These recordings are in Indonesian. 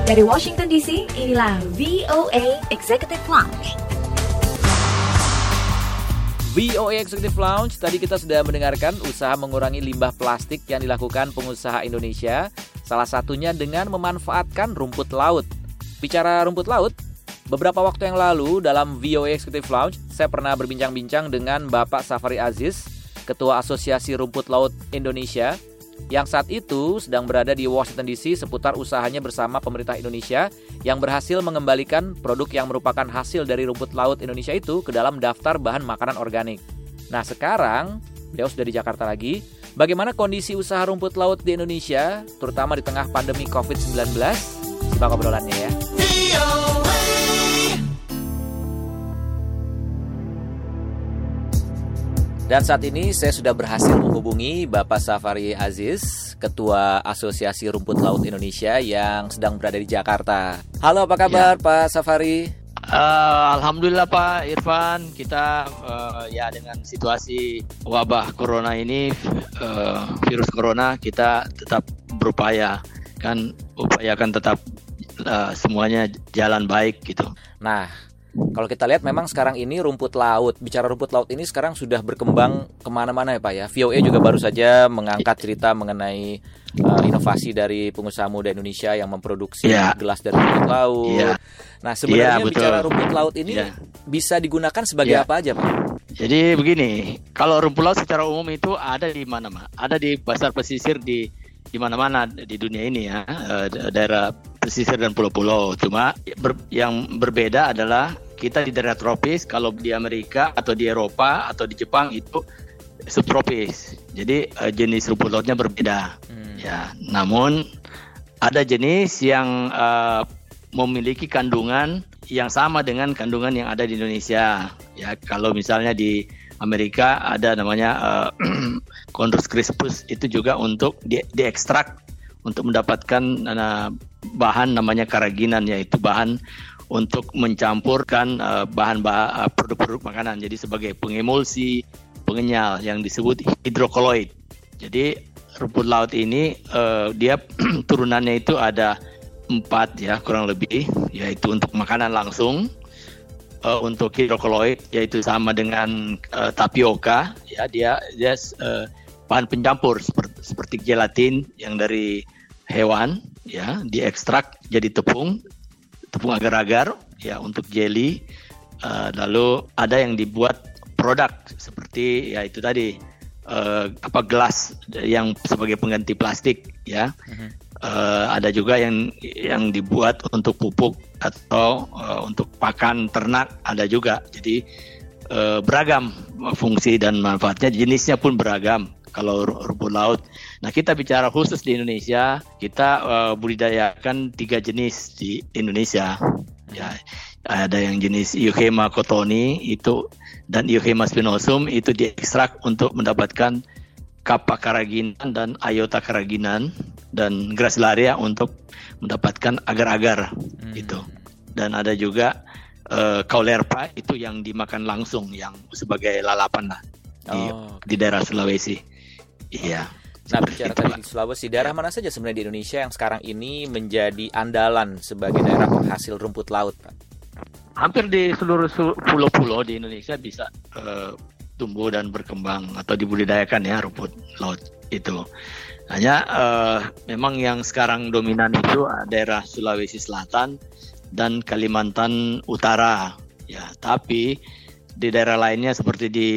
Dari Washington DC, inilah VOA Executive Lounge. VOA Executive Lounge, tadi kita sudah mendengarkan usaha mengurangi limbah plastik yang dilakukan pengusaha Indonesia, salah satunya dengan memanfaatkan rumput laut. Bicara rumput laut, beberapa waktu yang lalu dalam VOA Executive Lounge, saya pernah berbincang-bincang dengan Bapak Safari Aziz, Ketua Asosiasi Rumput Laut Indonesia, yang saat itu sedang berada di Washington DC seputar usahanya bersama pemerintah Indonesia yang berhasil mengembalikan produk yang merupakan hasil dari rumput laut Indonesia itu ke dalam daftar bahan makanan organik. Nah sekarang, beliau sudah di Jakarta lagi. Bagaimana kondisi usaha rumput laut di Indonesia, terutama di tengah pandemi COVID-19? Simak obrolannya ya. Dan saat ini saya sudah berhasil menghubungi Bapak Safari Aziz, Ketua Asosiasi Rumput Laut Indonesia yang sedang berada di Jakarta. Halo, apa kabar Pak Safari? Alhamdulillah Pak Irfan, kita dengan situasi wabah corona ini, virus corona, kita tetap berupaya kan, upayakan tetap semuanya jalan baik gitu. Nah, kalau kita lihat memang sekarang ini rumput laut, bicara rumput laut ini sekarang sudah berkembang kemana-mana ya Pak ya. VOA juga baru saja mengangkat cerita mengenai inovasi dari pengusaha muda Indonesia yang memproduksi gelas dari rumput laut. Nah sebenarnya bicara rumput laut ini bisa digunakan sebagai apa aja Pak? Jadi begini, kalau rumput laut secara umum itu ada di mana-mana, ada di pasar pesisir di mana-mana di dunia ini ya, daerah pesisir dan pulau-pulau. Cuma yang berbeda adalah kita di daerah tropis, kalau di Amerika atau di Eropa atau di Jepang itu subtropis. Jadi jenis rumput lautnya berbeda. Ya, namun ada jenis yang memiliki kandungan yang sama dengan kandungan yang ada di Indonesia. Ya, kalau misalnya di Amerika ada namanya Chondrus crispus, itu juga untuk diekstrak untuk mendapatkan bahan namanya karaginan, yaitu bahan untuk mencampurkan bahan-bahan produk-produk makanan. Jadi sebagai pengemulsi, pengenyal yang disebut hidrokoloid. Jadi rumput laut ini dia turunannya itu ada 4 ya kurang lebih, yaitu untuk makanan langsung, untuk hidrokoloid yaitu sama dengan tapioka, ya dia bahan pencampur seperti gelatin yang dari hewan, ya diekstrak jadi tepung agar-agar ya untuk jelly. Lalu ada yang dibuat produk seperti ya itu tadi gelas yang sebagai pengganti plastik ya. Ada juga yang dibuat untuk pupuk atau untuk pakan ternak, ada juga. Jadi beragam fungsi dan manfaatnya, jenisnya pun beragam kalau rumput laut. Nah, kita bicara khusus di Indonesia, kita budidayakan 3 jenis di Indonesia. Ya, ada yang jenis Euchema cottoni itu dan Euchema spinosum itu diekstrak untuk mendapatkan Kappa caraginan dan Iota caraginan, dan Gracilaria untuk mendapatkan agar-agar gitu. Dan ada juga Caulerpa itu yang dimakan langsung, yang sebagai lalapan lah di daerah Sulawesi. Iya. Nah, bicara tadi di Sulawesi, daerah mana saja sebenarnya di Indonesia yang sekarang ini menjadi andalan sebagai daerah penghasil rumput laut, Pak? Hampir di seluruh pulau-pulau di Indonesia bisa tumbuh dan berkembang atau dibudidayakan ya rumput laut itu. Hanya memang yang sekarang dominan itu daerah Sulawesi Selatan dan Kalimantan Utara ya. Tapi di daerah lainnya seperti di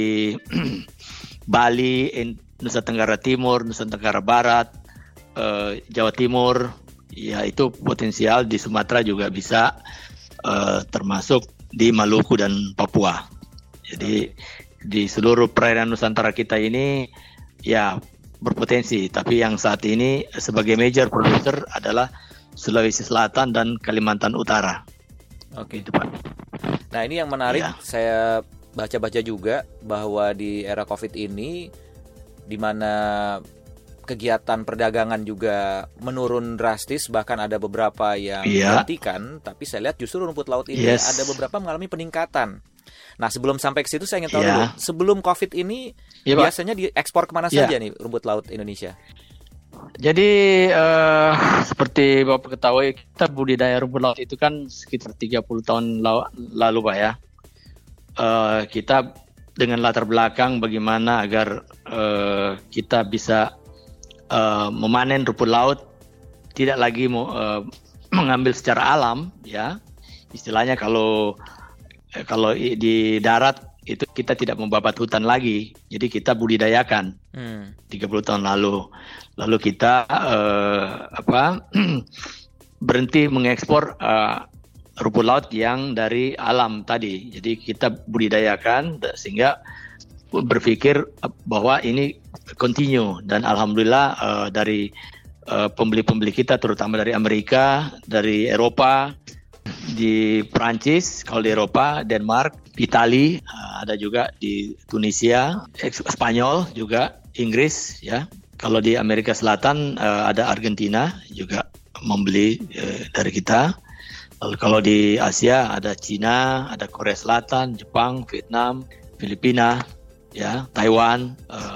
Bali, Nusa Tenggara Timur, Nusa Tenggara Barat, Jawa Timur, ya itu potensial. Di Sumatera juga bisa, termasuk di Maluku dan Papua. Jadi di seluruh perairan Nusantara kita ini ya berpotensi, tapi yang saat ini sebagai major producer adalah Sulawesi Selatan dan Kalimantan Utara. Oke, itu Pak. Nah, ini yang menarik, saya baca-baca juga bahwa di era Covid ini, di mana kegiatan perdagangan juga menurun drastis, bahkan ada beberapa yang dihentikan, tapi saya lihat justru rumput laut ini ada beberapa mengalami peningkatan. Nah, sebelum sampai ke situ saya ingin tahu dulu, sebelum Covid ini biasanya diekspor kemana saja nih rumput laut Indonesia? Jadi seperti Bapak ketahui, kita budidaya rumput laut itu kan sekitar 30 tahun lalu Pak ya. Kita dengan latar belakang bagaimana agar kita bisa memanen rumput laut tidak lagi mengambil secara alam ya. Istilahnya kalau di darat itu kita tidak membabat hutan lagi, jadi kita budidayakan 30 tahun lalu kita berhenti mengekspor rumput laut yang dari alam tadi, jadi kita budidayakan sehingga berpikir bahwa ini continue, dan alhamdulillah dari pembeli-pembeli kita terutama dari Amerika, dari Eropa, di Prancis, kalau di Eropa, Denmark, Italia, ada juga di Tunisia, Spanyol juga, Inggris ya. Kalau di Amerika Selatan ada Argentina juga membeli dari kita. Lalu kalau di Asia ada Cina, ada Korea Selatan, Jepang, Vietnam, Filipina, ya, Taiwan,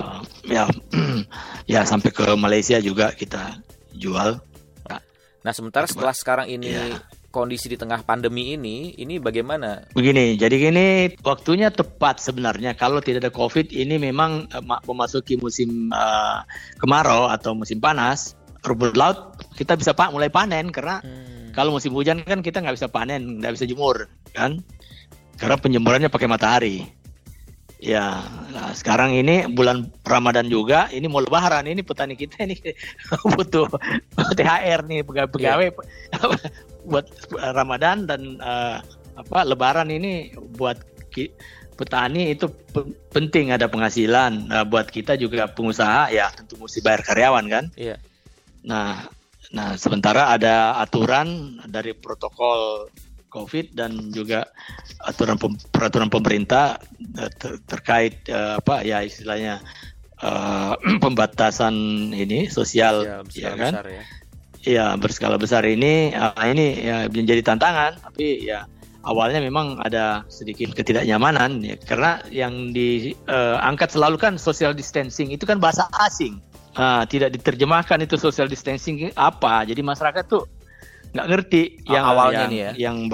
ya sampai ke Malaysia juga kita jual. Nah, sementara setelah sekarang ini kondisi di tengah pandemi ini bagaimana? Begini, jadi gini, waktunya tepat sebenarnya. Kalau tidak ada COVID, ini memang memasuki musim kemarau atau musim panas. Rumput laut kita bisa mulai panen, karena kalau musim hujan kan kita nggak bisa panen, nggak bisa jemur, kan? Karena penjemurannya pakai matahari. Ya, nah sekarang ini bulan Ramadan juga, ini mau Lebaran, ini petani kita ini butuh THR nih, pegawai buat Ramadan dan Lebaran ini buat petani itu penting ada penghasilan. Buat kita juga pengusaha ya tentu mesti bayar karyawan kan. Iya. Nah sementara ada aturan dari protokol COVID dan juga peraturan pemerintah terkait istilahnya pembatasan ini sosial ya kan. Besar, ya. Ya, berskala besar ini ya menjadi tantangan, tapi ya awalnya memang ada sedikit ketidaknyamanan ya, karena yang diangkat selalu kan social distancing, itu kan bahasa asing. Tidak diterjemahkan itu social distancing apa. Jadi masyarakat tuh nggak ngerti yang awalnya nih ya. Yang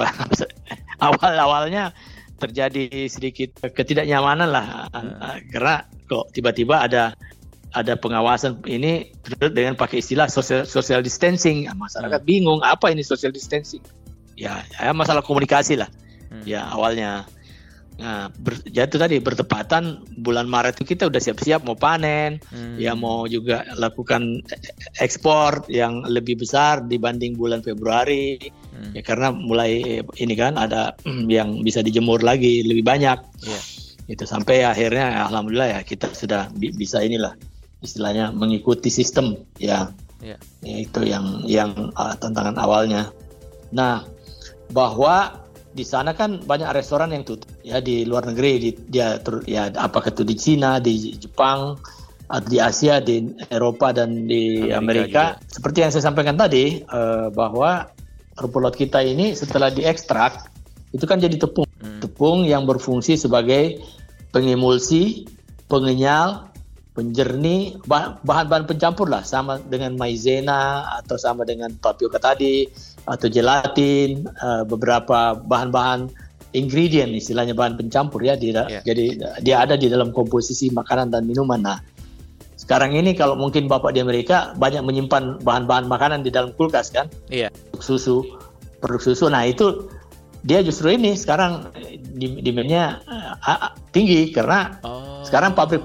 awalnya terjadi sedikit ketidaknyamanan lah, karena kok tiba-tiba ada pengawasan ini dengan pakai istilah social distancing. Masyarakat bingung apa ini social distancing. Ya masalah komunikasi lah. Ya awalnya. Nah, itu tadi bertepatan bulan Maret itu kita udah siap-siap mau panen, ya mau juga lakukan ekspor yang lebih besar dibanding bulan Februari. Ya karena mulai ini kan ada yang bisa dijemur lagi lebih banyak. Itu sampai akhirnya alhamdulillah ya kita sudah bisa inilah istilahnya mengikuti sistem ya. Itu yang tantangan awalnya. Nah, bahwa di sana kan banyak restoran yang tutup ya di luar negeri, apakah itu di Cina, di Jepang, atau di Asia, di Eropa dan di Amerika. Seperti yang saya sampaikan tadi, bahwa rumput laut kita ini setelah diekstrak itu kan jadi tepung yang berfungsi sebagai pengemulsi, pengenyal, penjernih, bahan-bahan pencampur lah, sama dengan maizena atau sama dengan tapioka tadi atau gelatin, beberapa bahan-bahan ingredient, istilahnya bahan pencampur ya, jadi dia ada di dalam komposisi makanan dan minuman. Nah, sekarang ini kalau mungkin Bapak di Amerika banyak menyimpan bahan-bahan makanan di dalam kulkas kan, produk susu. Nah itu dia justru ini sekarang demand-nya tinggi karena sekarang pabrik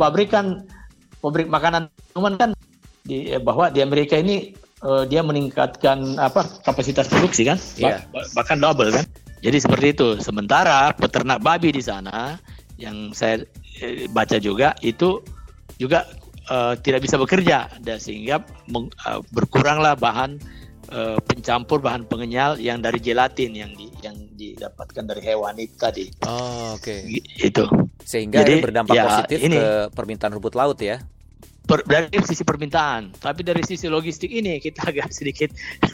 makanan minuman kan bahwa di Amerika ini dia meningkatkan kapasitas produksi kan, bahkan double kan. Jadi seperti itu. Sementara peternak babi di sana yang saya baca juga itu juga tidak bisa bekerja, sehingga berkuranglah bahan pencampur, bahan pengenyal yang dari gelatin yang didapatkan dari hewan itu tadi. Itu. Sehingga jadi, berdampak positif ke permintaan rumput laut ya. Dari sisi permintaan, tapi dari sisi logistik ini kita agak sedikit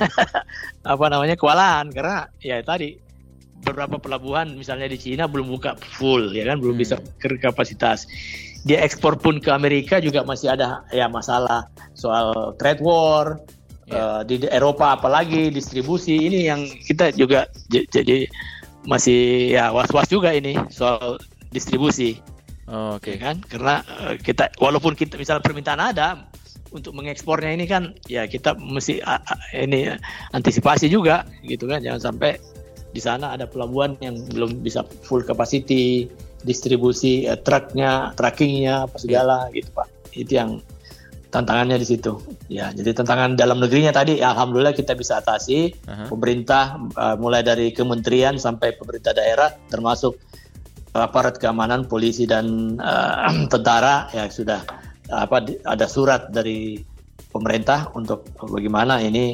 kewalahan, karena ya tadi beberapa pelabuhan misalnya di Cina belum buka full ya kan, belum bisa kapasitas. dia ekspor pun ke Amerika juga masih ada ya masalah soal trade war. Di Eropa apalagi distribusi ini yang kita juga jadi masih ya was-was juga ini soal distribusi. Oke. Kan karena kita walaupun kita misalnya permintaan ada untuk mengekspornya ini kan ya kita mesti ini antisipasi juga gitu kan, jangan sampai di sana ada pelabuhan yang belum bisa full capacity distribusi truknya, trackingnya apa segala gitu Pak. Itu yang tantangannya di situ. Ya, jadi tantangan dalam negerinya tadi alhamdulillah kita bisa atasi. Pemerintah mulai dari kementerian sampai pemerintah daerah termasuk aparat keamanan, polisi dan tentara ya sudah ada surat dari pemerintah untuk bagaimana ini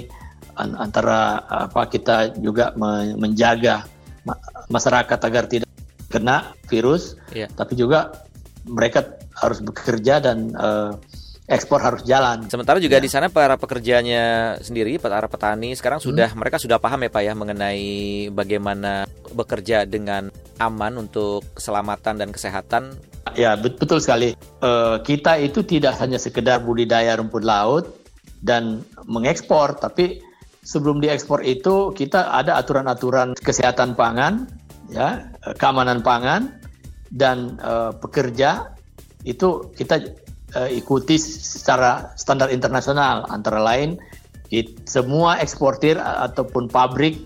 antara kita juga menjaga masyarakat agar tidak kena virus, tapi juga mereka harus bekerja dan ekspor harus jalan. Sementara juga di sana para pekerjanya sendiri, para petani sekarang mereka sudah paham ya Pak ya mengenai bagaimana bekerja dengan aman untuk keselamatan dan kesehatan. Ya betul sekali. Kita itu tidak hanya sekedar budidaya rumput laut dan mengekspor, tapi sebelum diekspor itu kita ada aturan-aturan kesehatan pangan, ya, keamanan pangan dan pekerja itu kita ikuti secara standar internasional, antara lain semua eksportir ataupun pabrik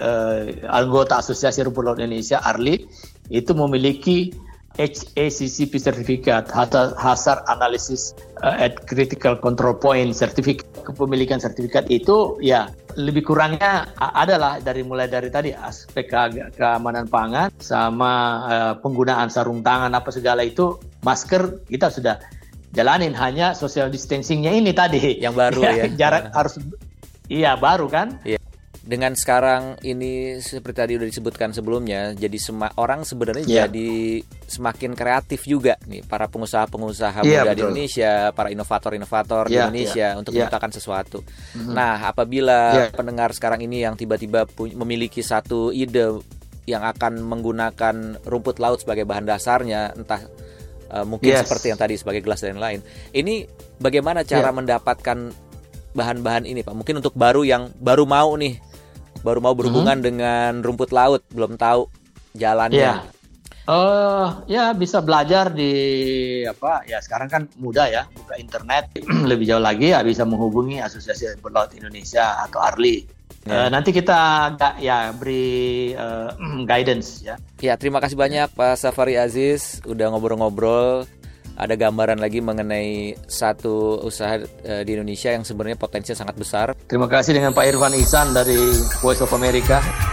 anggota Asosiasi Rumput Laut Indonesia ARLI itu memiliki HACCP sertifikat, Hazard Analysis at Critical Control Point sertifikat. Kepemilikan sertifikat itu ya lebih kurangnya adalah mulai dari tadi aspek keamanan pangan sama penggunaan sarung tangan apa segala itu, masker kita sudah jalanin, hanya social distancingnya ini tadi yang baru ya. Jarak harus baru kan? Iya. Dengan sekarang ini seperti tadi udah disebutkan sebelumnya, jadi orang sebenarnya jadi semakin kreatif juga nih para pengusaha-pengusaha muda di Indonesia, para inovator-inovator di Indonesia untuk menciptakan sesuatu. Nah, apabila pendengar sekarang ini yang tiba-tiba memiliki satu ide yang akan menggunakan rumput laut sebagai bahan dasarnya, entah mungkin seperti yang tadi sebagai gelas dan lain-lain. Ini bagaimana cara mendapatkan bahan-bahan ini Pak? Mungkin untuk yang baru mau berhubungan dengan rumput laut, belum tahu jalannya. Bisa belajar di sekarang kan mudah ya, buka internet. Lebih jauh lagi bisa menghubungi Asosiasi Rumput Laut Indonesia atau ARLI. Nanti kita beri guidance ya. Ya, terima kasih banyak Pak Safari Aziz udah ngobrol-ngobrol. Ada gambaran lagi mengenai satu usaha di Indonesia yang sebenarnya potensinya sangat besar. Terima kasih dengan Pak Irfan Ihsan dari Voice of America.